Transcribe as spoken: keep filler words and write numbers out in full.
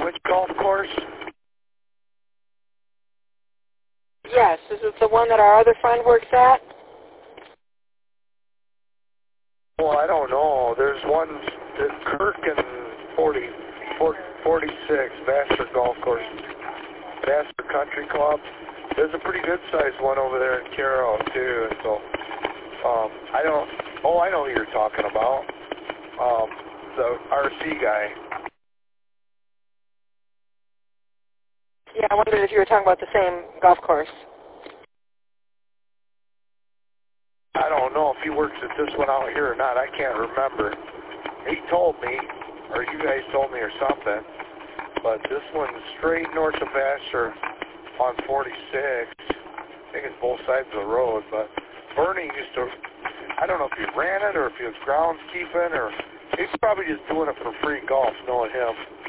Which golf course? Yes, is it the one that our other friend works at? Well, I don't know. There's one at Kirk and forty, forty-six, Vassar Golf Course, Vassar Country Club. There's a pretty good-sized one over there in Caro, too. And so, um, I don't, oh, I know who you're talking about. Um, the R C guy. Yeah, I wondered if you were talking about the same golf course. I don't know if he works at this one out here or not. I can't remember. He told me, or you guys told me or something, but this one's straight north of Vassar on forty-six. I think it's both sides of the road, but Bernie used to, I don't know if he ran it or if he was groundskeeping, or he's probably just doing it for free golf, knowing him.